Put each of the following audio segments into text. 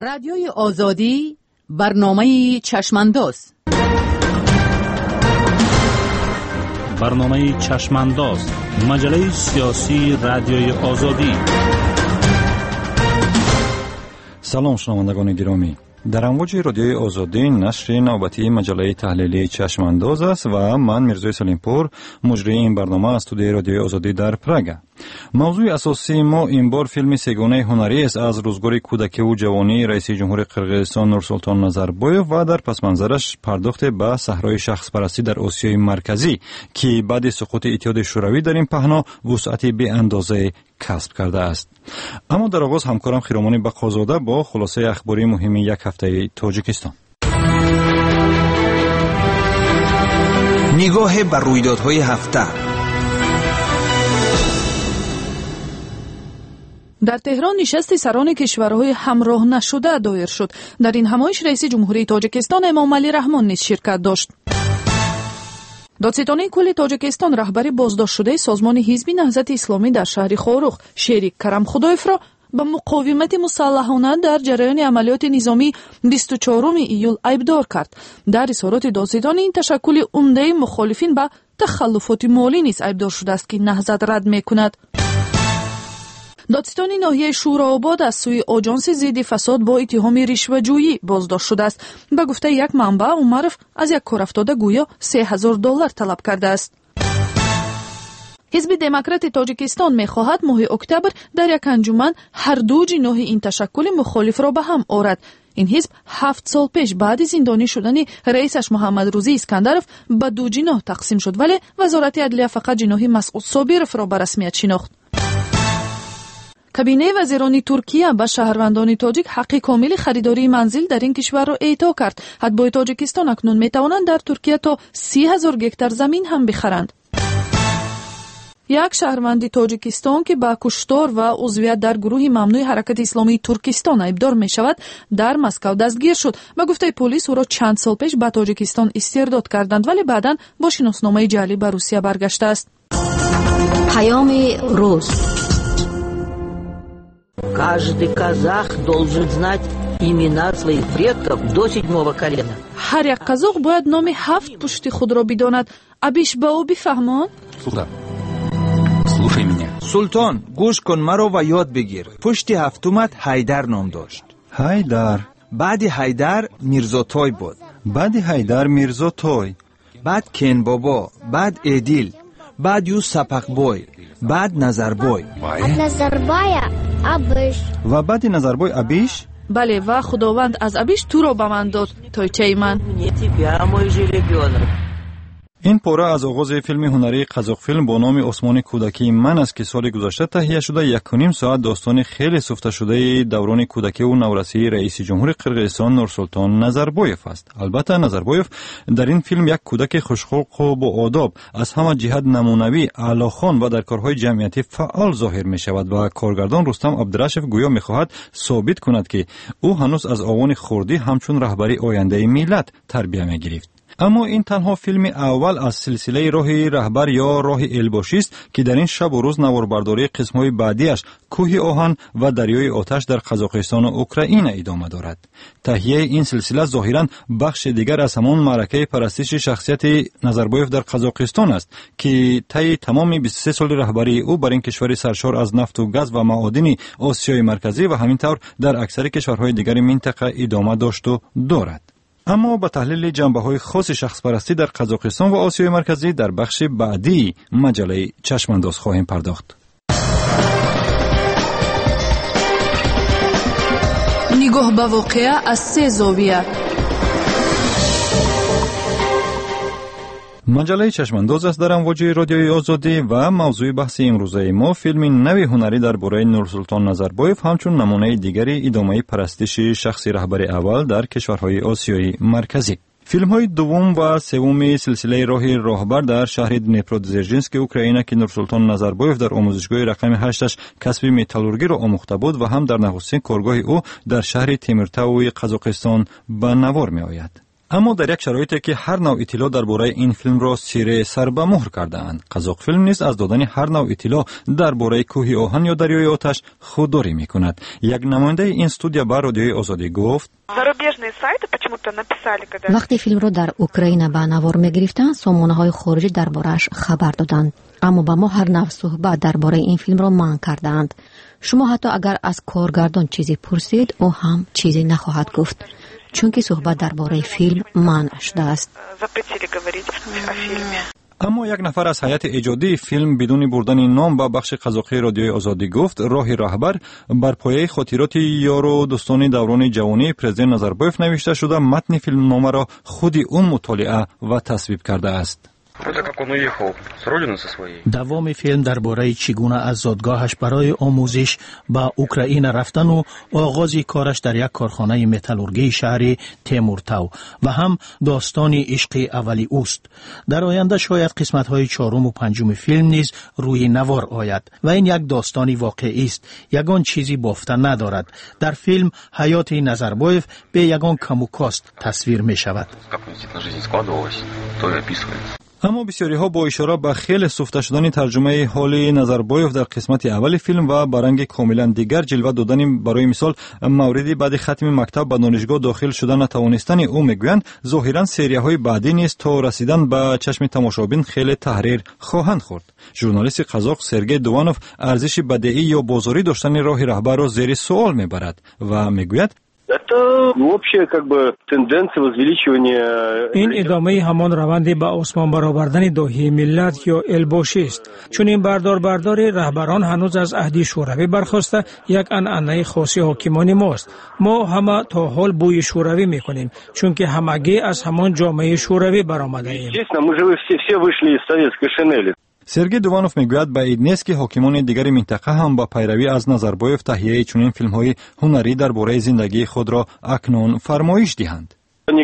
رادیوی آزادی برنامه چشمانداز. برنامه چشمانداز، مجله سیاسی رادیوی آزادی. سلام شنوندگان گرامی، در امواج رادیوی آزادی نشر نوبتی مجله تحلیلی چشمانداز است و من میرزای سلیمپور مجری این برنامه از استودیوی رادیوی آزادی در پراگ. موضوع اساسی ما این بار فیلم سگانه هنری است از روزگار کودکی و جوانی رئیس جمهور قرقیزستان نورسلطان نظربایف و در پس منظرش پرداخت به صحرای شخص پرستی در آسیای مرکزی که بعد سقوط اتحاد شوروی در این پهنا وسعتی بی اندازه کسب کرده است. اما در آغاز همکارم خیرامان بقازاده با خلاصه اخباری مهم یک هفته تاجیکستان. نگاه بر رویدادهای هفته. در تهران نشست سران کشورهای همراه نشده دایر شد. در این همایش رئیس جمهوری تاجیکستان امامعلی رحمان نیز شرکت داشت. دادستانی کل تاجیکستان رهبر بازداشت شده سازمان حزب نهضت اسلامی در شهر خوروخ شریک کرم خدایف را به مقاومت مسلحانه در جریان عملیات نظامی 24 ایول ایبدار کرد. در اظهارات دادستان این تشکل عمده مخالفین به تخلفات مالی نیز ایبدار شده است که نهضت رد می‌کند. دادستانی ناحیه شورآباد از سوی آژانس ضد فساد با اتهام رشوه‌جویی بازداشت شده است. به گفته یک منبع عمرف از یک کارافتاده گویا $3000 طلب کرده است. حزب دموکرات تاجیکستان می‌خواهد ماه اکتبر در یک انجمن هر دو جناح این تشکل مخالف را به هم آورد. این حزب 7 سال پیش بعد از زندانی شدن رئیسش محمد روزی اسکندرف به دو جناح تقسیم شد، ولی وزارت عدلیه فقط جناح مسعود صابرف را به رسمیت شناخت. کابینه وزیران ترکیه به شهروندان تاجیک حق کامل خریداری منزل در این کشور را اعطا کرد. حدبای تاجیکستان اکنون میتوانند در ترکیه تا 30,000 گکتار زمین هم بخرند. یک شهروند تاجیکستان که با کشتار و عضویت در گروه ممنوع حرکت اسلامی ترکستان ایبدار می شود در مسکو دستگیر شد. به گفته پلیس او را چند سال پیش به تاجیکستان استرداد کردند، ولی بعداً با شناسنامه جعلی به روسیه برگشته است. پیام روز. Каждый казах должен знать имена своих предков до 7-го колена. هر یک قزاق باید نام 7 پشت خود را بداند. ابیش با او بفهمان؟ Слушай меня. سلطان گوش کن مرا و یاد بگیر. پشت هفتمت حیدر نام داشت. حیدر. بعد حیدر میرزا توی بود. بعد حیدر میرزا توی. بعد کن بابا. بعد ادیل. بعد یو سپقبوی. بعد نظربوی. نظربای ابیش. و بعد نظربای ابیش؟ بله، و خداوند از ابیش تو را به من داد تویچه من. این پاره از آغاز فیلم هنری قزاق فیلم با نام آسمان کودکی من است که سال گذشته تهیه شده 1.5 ساعت داستان خیلی سفته شده دوران کودکی و نورسی رئیس جمهور قرقیزستان نورسلطان نظربایف است. البته نظربایف در این فیلم یک کودک خوشخلق و با آداب از همه جهت نمونوی، اعلیخوان و در کارهای جمعیتی فعال ظاهر می شود و کارگردان رستم عبدالرشف گویا می خواهد ثابت کند که او هنوز از آوان خردی همچون رهبری آینده ملت تربیت می گرفت. اما این تنها فیلم اول از سلسله راه رهبر یا راه الباشی است که در این شب و روز نواربرداری قسم‌های بعدیش کوه آهن و دریای آتش در قزاقستان و اوکراین ادامه دارد. تهیه این سلسله ظاهراً بخش دیگر از همان معرکه پرستش شخصیت نظربایف در قزاقستان است که طی تمام 23 سال رهبری او بر این کشور سرشار از نفت و گاز و معادن آسیای مرکزی و همینطور در اکثر کشورهای دیگر منطقه ادامه داشت و دارد. اما با تحلیل جنبه‌های خاص شخص پرستی در قزاقستان و آسیای مرکزی در بخش بعدی مجله چشمانداز خواهیم پرداخت. نگاه به واقعه از 3 زاویه. مجله چشمانداز است در امواج رادیوی آزادی و موضوع بحث امروزه ما فیلم نوی هنری درباره نورسلطان نظربایف همچون نمونه دیگری ادامه پرستش شخص رهبر اول در کشورهای آسیای مرکزی. فیلم‌های دوم و سوم سلسله راه راهبر در شهر دنیپرودزرژینسک اوکراین که نورسلطان نظربایف در آموزشگاه رقم 8 کسب متالورگی را آموخته بود و هم در نخستین کارگاه او در شهر تیمرتاو قزاقستان به نوار می‌آید. اما در یک شرایطی که هر نوع اطلاع درباره این فیلم را زیر سر به مهر کرده‌اند، قزاق فیلم نیز از دادن هر نوع اطلاع درباره کوه آهن یا دریای آتش خودداری می‌کند. یک نماینده این استودیو با رادیوی آزادی گفت: وقتی فیلم را در اوکراین به نوار می‌گرفتند، سامانه‌های خارجی درباره‌اش خبر دادند، اما با ما هر نوع صحبت درباره این فیلم را منع کردند. شما حتی اگر از کارگردان چیزی پرسید، او هم چیزی نخواهد گفت، چون که صحبت درباره فیلم منع شده است. اما یک نفر از هیئت ایجادی فیلم بدون بردن نام به بخش قزاقی رادیوی آزادی گفت: راه رهبر بر پایه خاطرات یار و دوستان دوران جوانی پرزیدنت نظربایف نوشته شده متن فیلم نامه را خود او مطالعه و تصویب کرده است. دوام فیلم درباره چگونه از زادگاهش برای آموزش به اوکراین رفتن و آغاز کارش در یک کارخانه متالورگی شهر تیمورتاو و هم داستان عشق اولی اوست. در آینده شاید قسمت‌های 4 و 5 فیلم نیز روی نوار آید و این یک داستانی واقعی است، یگان چیزی بافته ندارد. در فیلم حیات نظربایف به یگان کم و کاست تصویر می شود. اما بسیاری ها با اشاره به خیلی سفته شدن ترجمه حال نظربایف در قسمت اول فیلم و برنگ کاملا دیگر جلوه دادن، برای مثال موردی بعد ختم مکتب به دانشگاه داخل شدن نتوانستن او میگویند ظاهرا سریه های بعدی نیست تا رسیدن به چشم تماشابین خیلی تحریر خواهند خورد. ژورنالیست قزاق سرگئی دوانوف ارزش بدیعی یا بازاری داشتن راه رهبر را زیر سوال میبرد و میگوید: این ادامه همان روند به آسمان برآوردن داهیه ملت یا الباشی است، چون این بردار رهبران هنوز از عهد شوروی برخاسته یک عنعنه خاص حاکمان ماست. ما همه تا حال بوی شوروی میکنیم، چون که همگی از همان جامعه شوروی برآمده ایم. سرگئی دوانوف میگوید بعید نیست که حاکمان دیگر منطقه هم با پیروی از نظربایف تهیه چنین فیلم‌های هنری درباره زندگی خود را اکنون فرمایش دهند.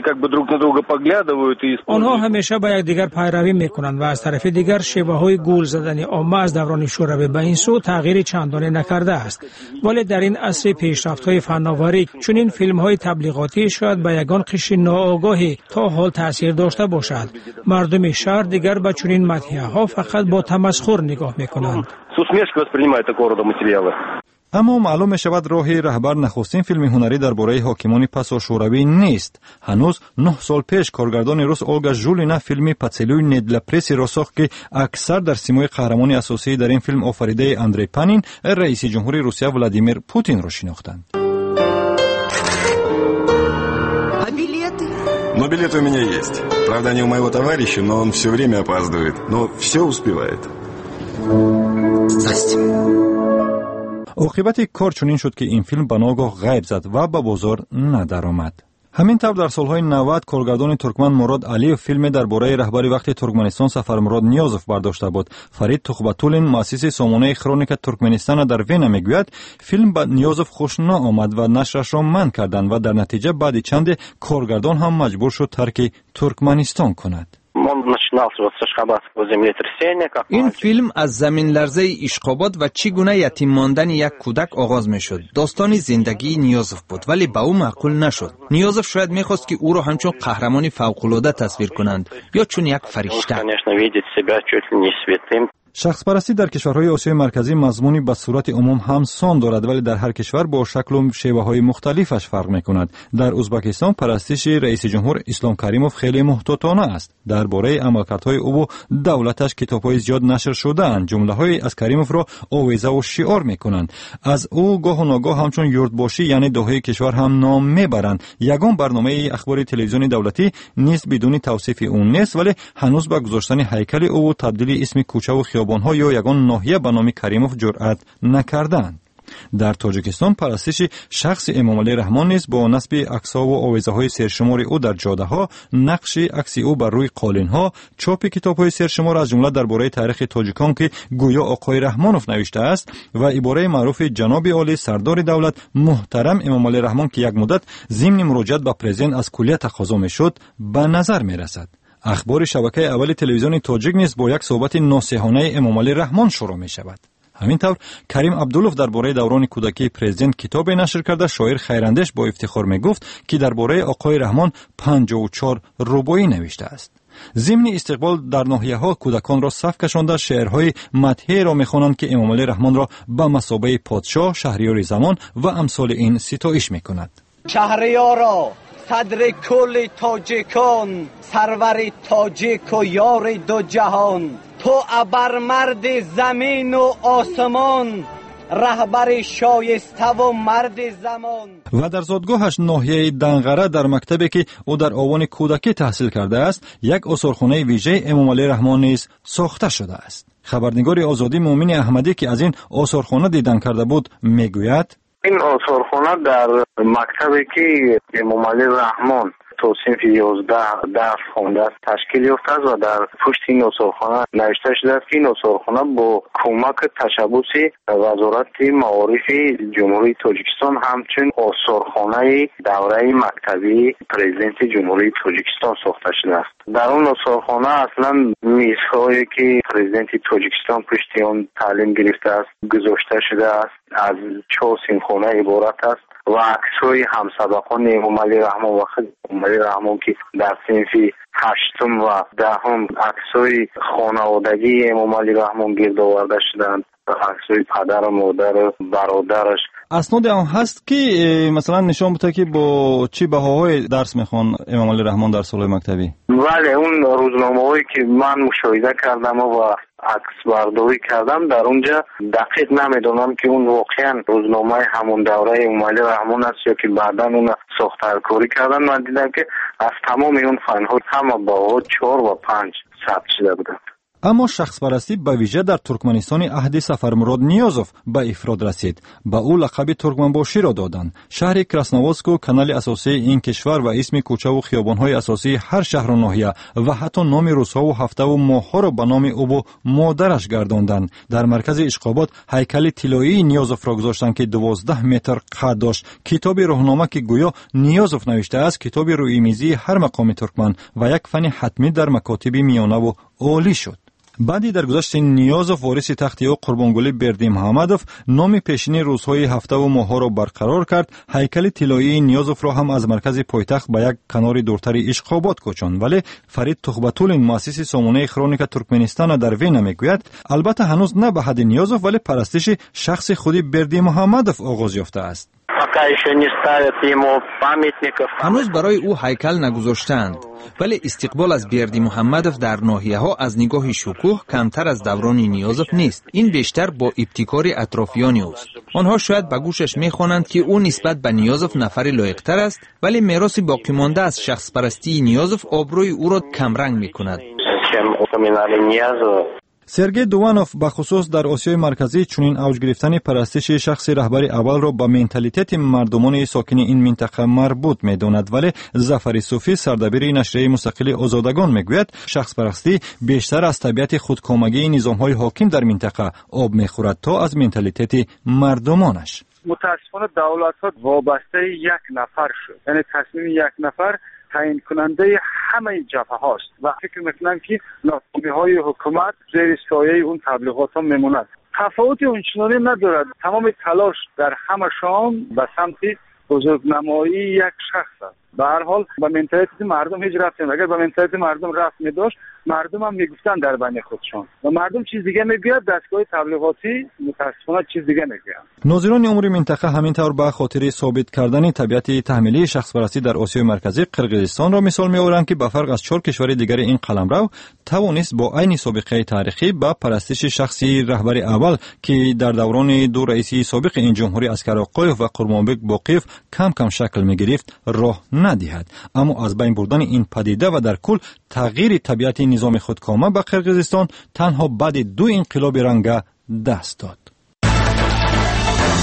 آنها همیشه با یکدیگر پیروی میکنند و از طرف دیگر شیوه‌های گول زدن عامه از دوران شوروی به این سو تغییر چندانی نکرده است. ولی در این عصر پیشرفت‌های فناوری چون این فیلم‌های تبلیغاتی شاید به یگان قشر ناآگاهی تا حال تاثیر داشته باشد. مردم شهر دیگر به چنین مدحیه‌ها فقط با تمسخر نگاه میکنند. اما معلوم می شود راه رهبر نخستین فیلم هنری درباره حاکمان پسا شوروی نیست. هنوز 9 سال پیش کارگردان روس اولگا ژولینا فیلم پاتسلوی ندلپرسی را ساخت که اکثر در سیمای قهرمان اساسی در این فیلم آفریده اندری پانین، رئیس جمهوری روسیه ولادیمیر پوتین را شناختند. Но билет у меня есть. Правда, не у моего товарища, но он все время опаздывает. Но все успевает. Здрасте. عاقبت کار چنین شد که این فیلم به ناگاه غیب زد و به بازار ندرآمد. همین طور در سالهای 90 کارگردان ترکمن مراد علی فیلم درباره رهبر وقت ترکمنستان سفرمراد نیازوف برداشته بود. فرید تخبتولین مؤسس سامانه کرونیک ترکمنستان در وین میگوید فیلم به نیازوف خوش نآمد و نشرش را منع کردند و در نتیجه بعد چند کارگردان هم مجبور شد ترک ترکمنستان کند. این فیلم از زمین لرزه اشخابات و چگونه یتیم ماندن یک کودک آغاز می شد. داستان زندگی نیازوف بود ولی به او معقول نشد. نیازوف شاید میخواست که او را همچون قهرمانی فوق‌العاده تصویر کنند یا چون یک فرشته. شخص پرستی در کشورهای آسیای مرکزی مضمونی به صورت عموم همسان دارد ولی در هر کشور با شکل و شیوه‌های مختلفش فرق می‌کند. در ازبکستان پرستش رئیس جمهور اسلام کریموف خیلی محتاطانه است. درباره عملکردهای او و دولتش کتاب‌های زیاد نشر شده‌اند. جمله‌های از کریموف را آویزه و شعار می‌کنند. از او گاه و ناگاه همچون یردباشی یعنی داهی کشور هم نام می‌برند. یگان برنامه اخباری تلویزیونی دولتی نیست بدون توصیف اون نیست ولی هنوز به گذاشتن هیکل او و تبدیل اسم کوچه و خیابان‌ها یا یگان ناحیه به نام کریموف جرأت نکردند. در تاجیکستان پرستش شخص امام علی رحمان نیز با نصب عکس‌ها و آویزه‌های سرشمار او در جاده‌ها، نقش عکس او بر روی قالین‌ها، چاپ کتاب‌های سرشمار از جمله درباره تاریخ تاجیکان که گویا آقای رحمانوف نوشته است و عباره معروف جناب عالی سردار دولت محترم امام علی رحمان که یک مدت ضمن مراجعت به پرزیدنت از کلیه تقاضا می‌شد به نظر می‌رسد. اخبار شبکه اول تلویزیون تاجیک نیز با یک صحبت ناصحانه امام علی رحمان شروع می‌شود. همین طور کریم عبدالله درباره دوران کودکی پرزیدنت کتاب نشر کرده. شاعر خیراندیش با افتخار میگفت که درباره آقای رحمان 54 رباعی نوشته است. ضمن استقبال در ناحیه‌ها کودکان را صف کشانده شعرهای مدحی را می‌خوانند که امام علی رحمان را به مثابه پادشاه، شهریار زمان و امثال این ستایش می‌کند. شهریارا، صدر کل تاجیکان، سرور تاجیک و یار دو جهان، تو ابرمرد زمین و آسمان، رهبر شایسته و مرد زمان. و در زادگاهش ناحیه دنغره در مکتبی که او در آوان کودکی تحصیل کرده است، یک آثارخانه ویژه امام علی رحمان نیز ساخته شده است. خبرنگار آزادی مومن احمدی که از این آثارخانه دیدن کرده بود میگوید این آثارخانه در مکتبی که امام علی رحمان تو صنف 11 درس خوانده است تشکیل یافته است و در پشت این آثارخانه نوشته شده است که این آثارخانه با کمک تشبث وزارت معارف جمهوری تاجیکستان همچنین آثارخانه دوره مکتبی پرزیدنت جمهوری تاجیکستان ساخته شده است. در اون آثارخانه اصلا میزهایی که پرزیدنت تاجیکستان پشت آن تعلیم گرفته است گذاشته شده است، از 4 سیمخانه عبارت است و عکس‌های همسبقان امام علی رحمان و خود امام علی رحمان که در صنف 8 و 10 عکس‌های خانوادگی امام علی رحمان گرد آورده شدند، عکس‌های پدر و مادر و برادرش. اسناد هم هست که مثلا نشان بده که با چی بهاهای درس میخوان امام علی رحمان در سالهای مکتبی؟ بله، اون روزنامه‌هایی که من مشاهده کردم و عکس برداری کردم در اونجا دقیق نمیدونم که اون واقعا روزنامه همون دوره امام علی رحمان است یا که بعدا اون ساختارکاری کردن. من دیدم که از تمام اون فن‌ها همه با 4 و 5 ثبت شده بودند. اما شخص پرستی به ویژه در ترکمنستان عهد سفرمراد نیازوف به افراد رسید. به او لقب ترکمنباشی را دادند. شهر کراسنوارسک کانال اساسی این کشور و اسم کوچه و خیابان‌های اساسی هر شهر و ناحیه و حتی نام روزها و هفته و ماه‌ها را به نام او و مادرش گرداندند. در مرکز اشقابات هیکل طلایی نیازوف را گذاشتند که 12 متر قد داشت. کتاب راهنامه که گویا نیازوف نوشته است، کتاب روی میزی هر مقام ترکمن و یک فن حتمی در مکاتب میانه و عالی شد. بعدی در گذشت نیازوف وارث تخت او قربانگلی بردی محمدوف نام پیشینی روزهای هفته و ماه‌ها را برقرار کرد. هیکل طلایی نیازوف را هم از مرکز پایتخت به یک کنار دورتر اشقابات کوچاند. ولی فرید تخبتولین مؤسس سامانه خرونیک ترکمنستان در وین میگوید البته هنوز نه به حد نیازوف ولی پرستش شخص خودی بردی محمدوف آغاز یافته است. هنوز برای او هیکل نگذاشتند، ولی استقبال از بردی محمدوف در ناحیه ها از نگاه شکوه کمتر از دوران نیازوف نیست. این بیشتر با ابتکار اطرافیان اوست. آنها شاید به گوشش میخوانند که او نسبت به نیازوف نفری لایق‌تر است، ولی میراث باقی مانده از شخص پرستی نیازوف آبروی او را کمرنگ میکند. سرگئی دوانوف به خصوص در آسیای مرکزی چنین اوج گرفتن پرستش شخص رهبر اول را به منتالیته مردمان ساکن این منطقه مربوط می‌داند. ولی ظفر صوفی سردبیر نشریه مستقل آزادگان میگوید شخص پرستی بیشتر از طبیعت خودکامگی نظام‌های حاکم در منطقه آب می‌خورد تا از منتالیته مردمانش. متاسفانه دولت‌ها وابسته یک نفر شد، یعنی تصمیم یک نفر تعیین کننده همه جبهه هاست و فکر میکنم که ناکامی‌های حکومت زیر سایه اون تبلیغات ها میموند. تفاوتی اونچنانی ندارد. تمام تلاش در همه شام به سمت بزرگنمایی یک شخص است. به هر حال به منتالیته مردم هیچ ربطی ندارد. اگر به منتالیته مردم ربط می‌داشت مردم هم میگفتن در بین خودشان و مردم چیز دیگه میگوید. دستگاه تبلیغاتی متاسفانه چیز دیگه میگوید. ناظران امور منطقه همین طور به خاطر ثابت کردن طبیعت تحمیلی شخص پرستی در آسیای مرکزی قرقیزستان را مثال می‌آورند که به فرق از 4 کشور دیگر این قلمرو توانست با عین سابقه تاریخی با پرستش شخصی رهبر اول که در دوران دو رئیس سابق این جمهوری اسکر آقایف و قربانبک باقیف کم کم شکل می‌گرفت راه ندهد. اما از بین بردن این پدیده و در کل تغییر طبیعت نظام خودکامه به قرقیزستان تنها بعد 2 انقلاب رنگه دست داد.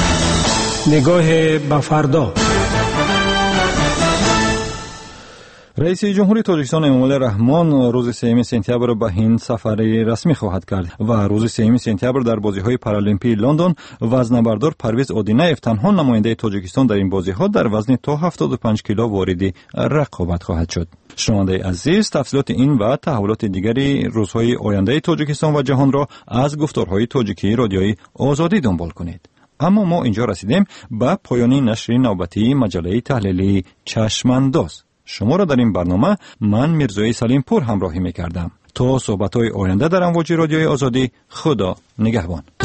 نگاه به فردا. رئیس جمهوری تاجیکستان امامعلی رحمان روز 3 سپتامبر به هند سفری رسمی خواهد کرد و روز 3 سپتامبر در بازی‌های پارالمپی لندن وزنه‌بردار پرویز اودینایف تنها نماینده تاجیکستان در این بازی‌ها در وزن تا 75 کیلو وارد رقابت خواهد شد. شنونده عزیز، تفصیلات این و تحولات دیگری روزهای آینده تاجیکستان و جهان را از گفتارهای تاجیکی رادیوی آزادی دنبال کنید. اما ما اینجا رسیدیم به پایان نشر نوبتی مجله تحلیلی چشمانداز. شما را در این برنامه من میرزای سلیم پور همراهی میکردم. تا صحبت‌های آینده در امواج رادیوی آزادی، خدا نگهبان.